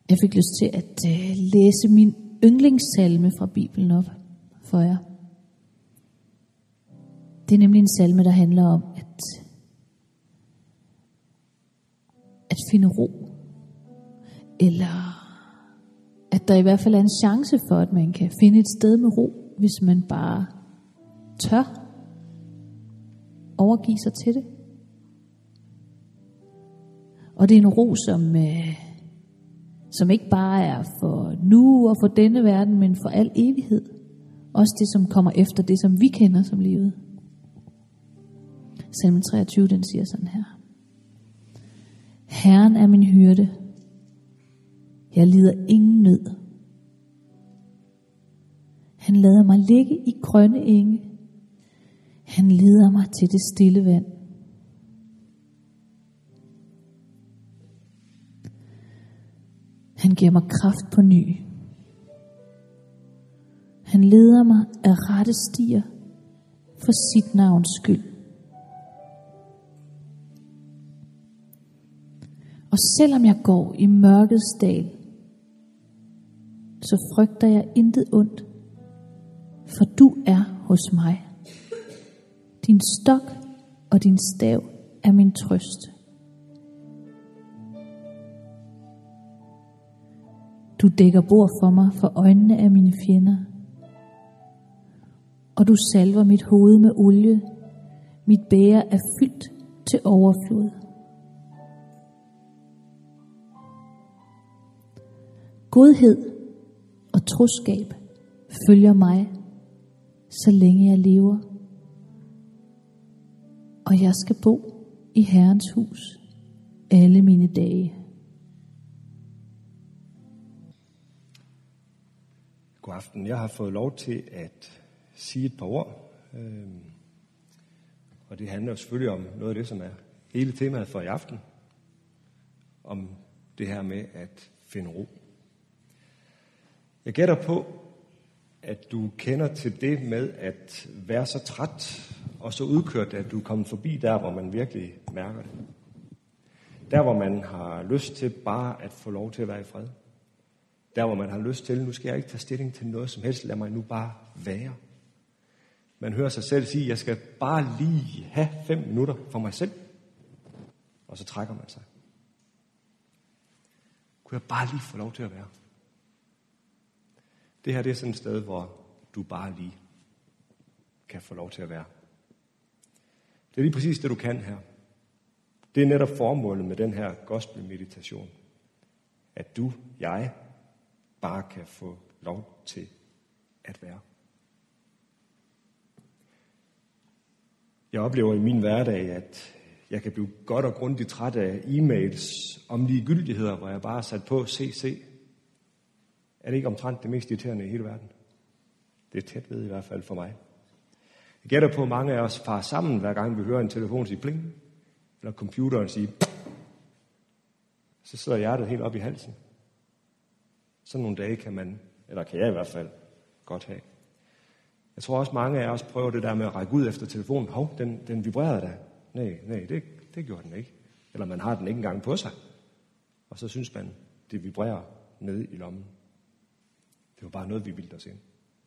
Jeg fik lyst til at læse min yndlingssalme fra Bibelen op for jer. Det er nemlig en salme, der handler om at finde ro. Eller at der i hvert fald er en chance for, at man kan finde et sted med ro, hvis man bare tør overgive sig til det. Og det er en ro, som ikke bare er for nu og for denne verden, men for al evighed. Også det, som kommer efter det, som vi kender som livet. Salmen 23, den siger sådan her. Herren er min hyrde. Jeg lider ingen nød. Han lader mig ligge i grønne enge. Han leder mig til det stille vand. Han giver mig kraft på ny. Han leder mig af rette stier for sit navns skyld. Og selvom jeg går i mørkets dal, så frygter jeg intet ondt, for du er hos mig. Din stok og din stav er min trøst. Du dækker bord for mig for øjnene af mine fjender. Og du salver mit hoved med olie. Mit bæger er fyldt til overflod. Godhed og troskab følger mig, så længe jeg lever. Og jeg skal bo i Herrens hus alle mine dage. God aften. Jeg har fået lov til at sige et par ord. Og det handler jo selvfølgelig om noget af det, som er hele temaet for i aften. Om det her med at finde ro. Jeg gætter på, at du kender til det med at være så træt og så udkørt, at du er kommet forbi der, hvor man virkelig mærker det. Der, hvor man har lyst til bare at få lov til at være i fred. Der, hvor man har lyst til, nu skal jeg ikke tage stilling til noget som helst, lad mig nu bare være. Man hører sig selv sige, jeg skal bare lige have 5 minutter for mig selv. Og så trækker man sig. Kunne jeg bare lige få lov til at være? Det her, det er sådan et sted, hvor du bare lige kan få lov til at være. Det er lige præcis det, du kan her. Det er netop formålet med den her gospel-meditation. At du, jeg, bare kan få lov til at være. Jeg oplever i min hverdag, at jeg kan blive godt og grundigt træt af e-mails om ligegyldigheder, hvor jeg bare er sat på CC. Er det ikke omtrent det mest irriterende i hele verden? Det er tæt ved i hvert fald for mig. Jeg gætter på, at mange af os farer sammen, hver gang vi hører en telefon sige pling, eller computeren sige pff. Så sidder hjertet helt op i halsen. Sådan nogle dage kan man, eller kan jeg i hvert fald, godt have. Jeg tror også, mange af os prøver det der med at række ud efter telefonen. Hov, den vibrerede da. Nej, det gjorde den ikke. Eller man har den ikke engang på sig. Og så synes man, det vibrerer nede i lommen. Det var bare noget, vi bildte os ind.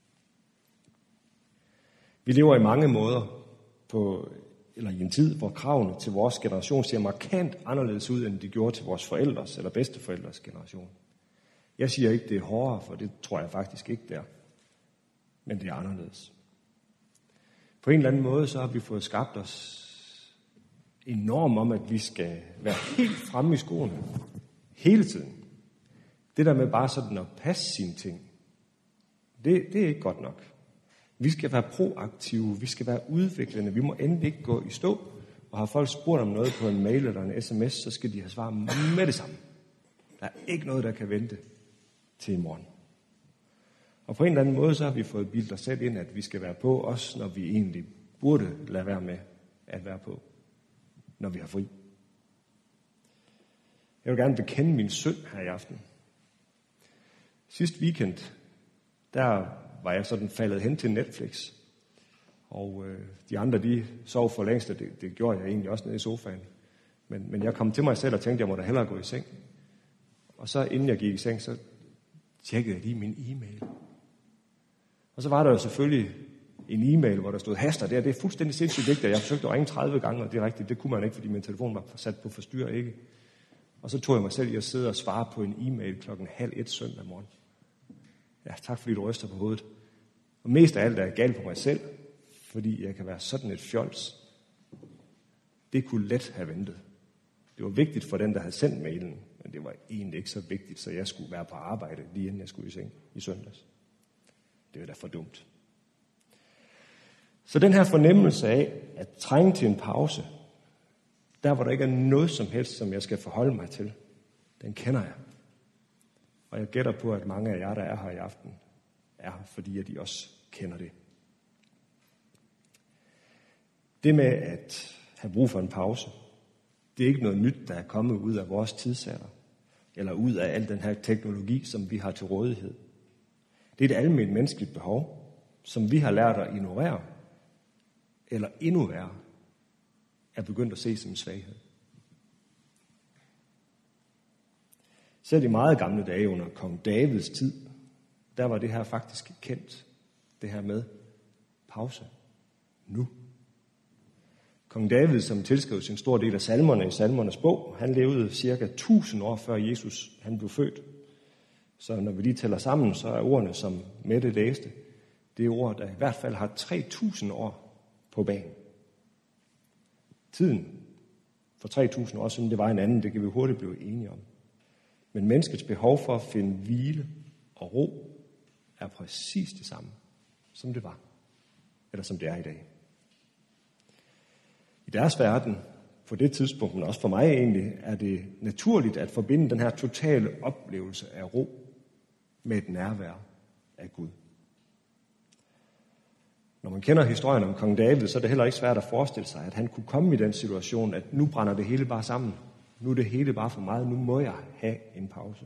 Vi lever i mange måder i en tid, hvor kravene til vores generation ser markant anderledes ud, end de gjorde til vores forældres eller bedsteforældres generation. Jeg siger ikke, det er hårdere, for det tror jeg faktisk ikke, det er. Men det er anderledes. På en eller anden måde, så har vi fået skabt os en norm om, at vi skal være helt fremme i skoene. Hele tiden. Det der med bare sådan at passe sine ting, det er ikke godt nok. Vi skal være proaktive, vi skal være udviklende, vi må endelig ikke gå i stå. Og har folk spurgt om noget på en mail eller en sms, så skal de have svar med det samme. Der er ikke noget, der kan vente til i morgen. Og på en eller anden måde, så har vi fået bildet os selv ind, at vi skal være på, også når vi egentlig burde lade være med at være på, når vi har fri. Jeg vil gerne bekende min synd her i aften. Sidste weekend, der var jeg sådan faldet hen til Netflix. Og de andre, de sov for længst, og det gjorde jeg egentlig også nede i sofaen. Men jeg kom til mig selv og tænkte, jeg må da hellere gå i seng. Og så inden jeg gik i seng, så tjekkede jeg lige min e-mail. Og så var der jo selvfølgelig en e-mail, hvor der stod haster der. Det er fuldstændig sindssygt vigtigt. Jeg forsøgte at ringe 30 gange, og det er rigtigt. Det kunne man ikke, fordi min telefon var sat på forstyr, ikke? Og så tog jeg mig selv i at sidde og svare på en e-mail 12:30 søndag morgen. Ja, tak fordi du ryster på hovedet. Og mest af alt er jeg galt på mig selv, fordi jeg kan være sådan et fjols. Det kunne let have ventet. Det var vigtigt for den, der havde sendt mailen, men det var egentlig ikke så vigtigt, så jeg skulle være på arbejde, lige inden jeg skulle i seng i søndags. Det var da for dumt. Så den her fornemmelse af at trænge til en pause, der hvor der ikke er noget som helst, som jeg skal forholde mig til, den kender jeg. Og jeg gætter på, at mange af jer, der er her i aften, er her, fordi at de også kender det. Det med at have brug for en pause, det er ikke noget nyt, der er kommet ud af vores tidsalder, eller ud af al den her teknologi, som vi har til rådighed. Det er et almindeligt menneskeligt behov, som vi har lært at ignorere, eller endnu værre, er begyndt at se som en svaghed. Selv i meget gamle dage under kong Davids tid, der var det her faktisk kendt, det her med pause. Nu. Kong David, som tilskrev sin stor del af salmerne i Salmernes bog, han levede cirka 1000 år før Jesus han blev født. Så når vi lige tæller sammen, så er ordene, som Mette læste, det er ord, der i hvert fald har 3000 år på banen. Tiden for 3000 år siden, det var en anden, det kan vi hurtigt blive enige om. Men menneskets behov for at finde hvile og ro er præcis det samme, som det var, eller som det er i dag. I deres verden, på det tidspunkt, men også for mig egentlig, er det naturligt at forbinde den her totale oplevelse af ro med et nærvær af Gud. Når man kender historien om kong David, så er det heller ikke svært at forestille sig, at han kunne komme i den situation, at nu brænder det hele bare sammen. Nu er det hele bare for meget, nu må jeg have en pause.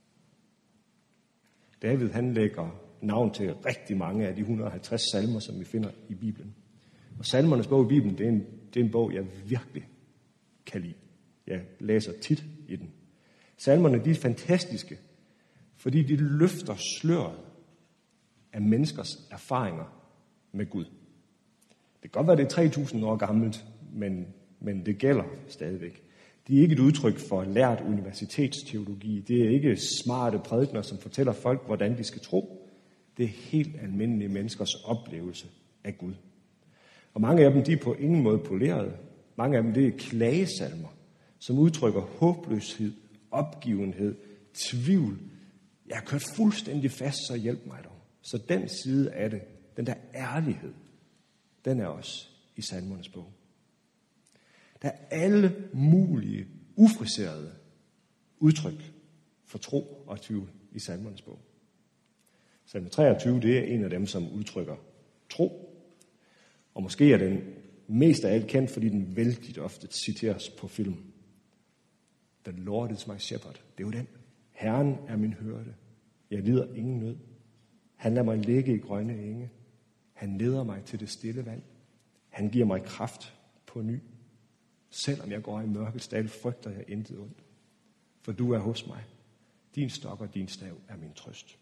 David, han lægger navn til rigtig mange af de 150 salmer, som vi finder i Bibelen. Og salmernes bog i Bibelen, det er en bog, jeg virkelig kan lide. Jeg læser tit i den. Salmerne, de er fantastiske, fordi de løfter sløret af menneskers erfaringer med Gud. Det kan godt være, det er 3000 år gammelt, men det gælder stadigvæk. De er ikke et udtryk for lært universitetsteologi. Det er ikke smarte prædikener, som fortæller folk, hvordan de skal tro. Det er helt almindelige menneskers oplevelse af Gud. Og mange af dem, de er på ingen måde polerede. Mange af dem, det er klagesalmer, som udtrykker håbløshed, opgivenhed, tvivl. Jeg er kørt fuldstændig fast, så hjælp mig dog. Så den side af det, den der ærlighed, den er også i salmernes bog. Der er alle mulige, ufriserede udtryk for tro og tvivl i salmernes bog. Salme 23, det er en af dem, som udtrykker tro. Og måske er den mest af alt kendt, fordi den vældigt ofte citeres på film. The Lord is my shepherd. Det er jo den. Herren er min hyrde. Jeg lider ingen nød. Han lader mig ligge i grønne enge. Han leder mig til det stille vand. Han giver mig kraft på ny. Selvom jeg går i mørkets dal, frygter jeg intet ondt. For du er hos mig. Din stok og din stav er min trøst.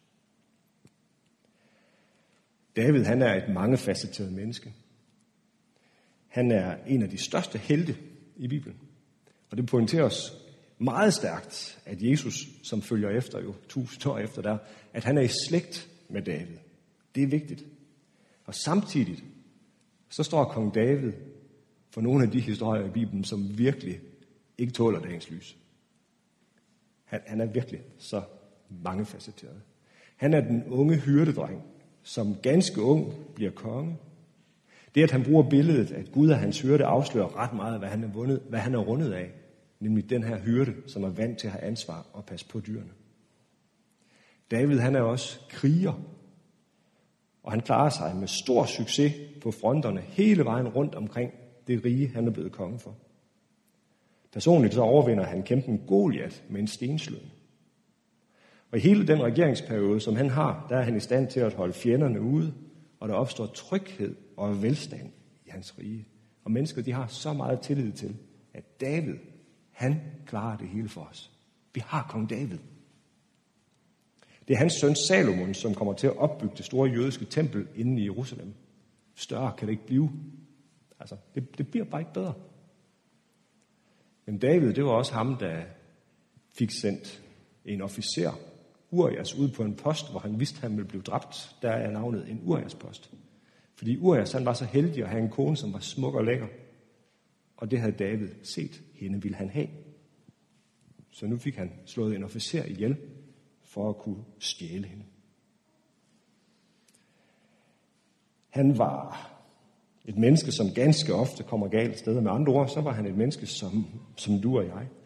David, han er et mangefacetteret menneske. Han er en af de største helte i Bibelen. Og det pointerer os meget stærkt, at Jesus, som følger efter jo 1000 år efter der, at han er i slægt med David. Det er vigtigt. Og samtidig, så står kong David for nogle af de historier i Bibelen, som virkelig ikke tåler dagens lys. Han er virkelig så mangefacetteret. Han er den unge hyrdedreng, som ganske ung bliver konge. Det, at han bruger billedet, at Gud er hans hyrde, afslører ret meget, hvad han er rundet af. Nemlig den her hyrde, som er vant til at have ansvar og passe på dyrene. David, han er også kriger. Og han klarer sig med stor succes på fronterne hele vejen rundt omkring det rige, han er blevet konge for. Personligt så overvinder han kæmpen Goliat med en stenslynge. Og i hele den regeringsperiode, som han har, der er han i stand til at holde fjenderne ude, og der opstår tryghed og velstand i hans rige. Og mennesker, de har så meget tillid til, at David, han klarer det hele for os. Vi har kong David. Det er hans søn Salomon, som kommer til at opbygge det store jødiske tempel inde i Jerusalem. Større kan det ikke blive. Altså, det bliver bare ikke bedre. Men David, det var også ham, der fik sendt en officer, Urias, ud på en post, hvor han vidste, at han ville blive dræbt. Der er navnet en Urias-post. Fordi Urias, han var så heldig at have en kone, som var smuk og lækker. Og det havde David set. Hende ville han have. Så nu fik han slået en officer ihjel, for at kunne stjæle hende. Han var et menneske, som ganske ofte kommer galt steder. Med andre ord, så var han et menneske, som du og jeg.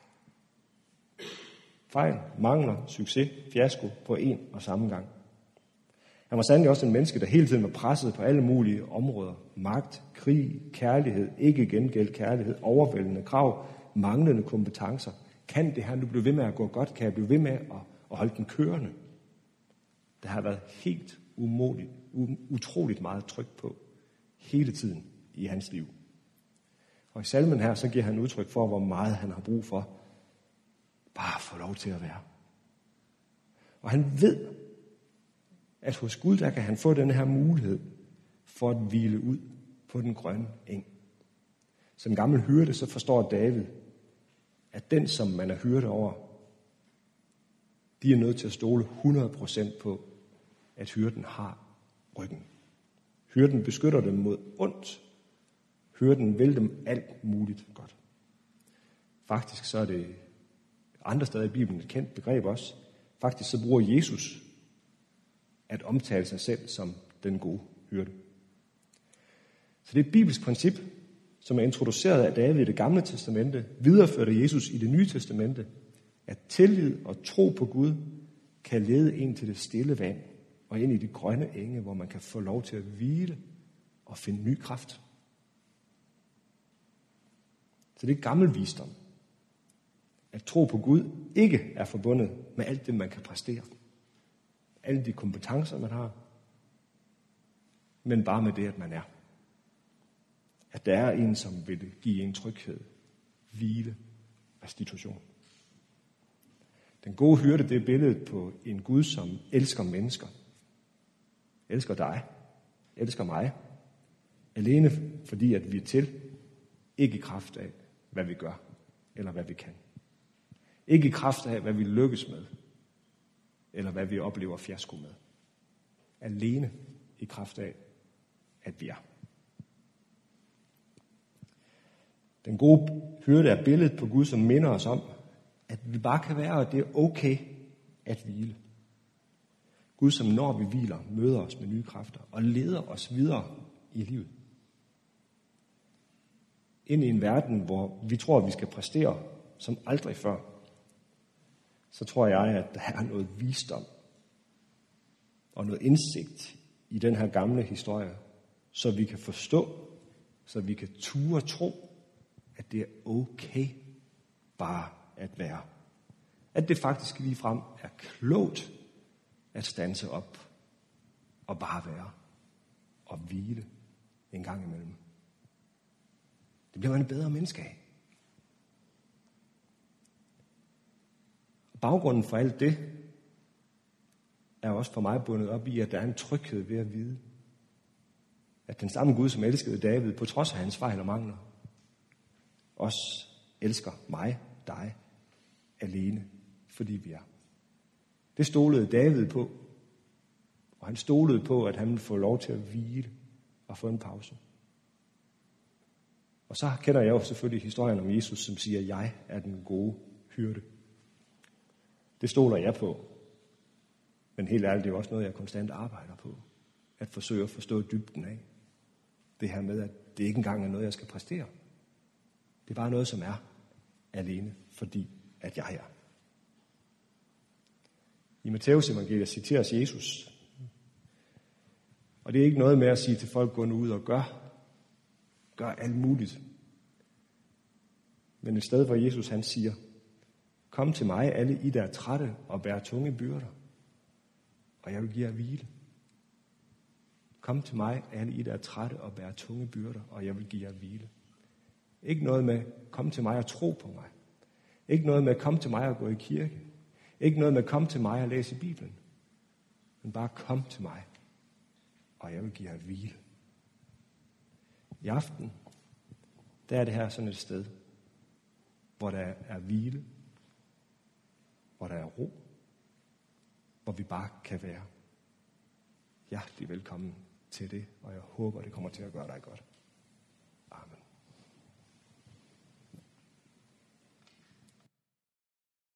Fejl, mangler, succes, fiasko på en og samme gang. Han var sandelig også en menneske, der hele tiden var presset på alle mulige områder. Magt, krig, kærlighed, ikke gengældt kærlighed, overvældende krav, manglende kompetencer. Kan det her nu blive ved med at gå godt? Kan jeg blive ved med at holde den kørende? Der har været helt utroligt meget tryk på hele tiden i hans liv. Og i salmen her, så giver han udtryk for, hvor meget han har brug for bare at få lov til at være. Og han ved, at hos Gud, der kan han få den her mulighed for at hvile ud på den grønne eng. Som gammel hyrde, så forstår David, at den, som man er hyrde over, de er nødt til at stole 100% på, at hyrden har ryggen. Hyrden beskytter dem mod ondt. Hyrden vil dem alt muligt godt. Faktisk så er det andre steder i Bibelen et kendt begreb også. Faktisk så bruger Jesus at omtale sig selv som den gode hyrde. Så det er et bibelsk princip, som er introduceret af David i det gamle testamente, videreført af Jesus i det nye testamente, at tillid og tro på Gud kan lede en til det stille vand og ind i de grønne enge, hvor man kan få lov til at hvile og finde ny kraft. Så det er gammel visdom. At tro på Gud ikke er forbundet med alt det, man kan præstere. Alle de kompetencer, man har, men bare med det, at man er. At der er en, som vil give en tryghed, hvile, restitution. Den gode hyrde, det er billedet på en Gud, som elsker mennesker. Elsker dig, elsker mig. Alene fordi, at vi er til, ikke i kraft af, hvad vi gør, eller hvad vi kan. Ikke i kraft af, hvad vi lykkes med, eller hvad vi oplever fiasko med. Alene i kraft af, at vi er. Den gode hyrde er billedet på Gud, som minder os om, at vi bare kan være, og det er okay at hvile. Gud, som når vi hviler, møder os med nye kræfter og leder os videre i livet. Ind i en verden, hvor vi tror, at vi skal præstere som aldrig før, så tror jeg, at der er noget visdom og noget indsigt i den her gamle historie, så vi kan forstå, så vi kan ture tro, at det er okay bare at være. At det faktisk ligefrem er klogt at standse op og bare være og hvile en gang imellem. Det bliver man et bedre menneske af. Baggrunden for alt det er også for mig bundet op i, at der er en tryghed ved at vide, at den samme Gud, som elskede David, på trods af hans fejl og mangler, også elsker mig, dig, alene, fordi vi er. Det stolede David på, og han stolede på, at han ville få lov til at hvile og få en pause. Og så kender jeg jo selvfølgelig historien om Jesus, som siger, at jeg er den gode hyrde. Det stoler jeg på. Men helt ærligt, det er jo også noget, jeg konstant arbejder på. At forsøge at forstå dybden af. Det her med, at det ikke engang er noget, jeg skal præstere. Det er bare noget, som er alene, fordi at jeg er. I Matteus evangeliet citeres Jesus. Og det er ikke noget med at sige til folk, gå nu ud og gør alt muligt. Men et sted, hvor Jesus han siger, kom til mig, alle I, der er trætte og bærer tunge byrder, og jeg vil give jer hvile. Kom til mig, alle I, der er trætte og bærer tunge byrder, og jeg vil give jer hvile. Ikke noget med, kom til mig og tro på mig. Ikke noget med, kom til mig og gå i kirke. Ikke noget med kom til mig og læs i Bibelen. Men bare kom til mig, og jeg vil give jer hvile. I aften, der er det her sådan et sted, hvor der er hvile, hvor der er ro, hvor vi bare kan være. Hjertelig velkommen til det, og jeg håber, det kommer til at gøre dig godt.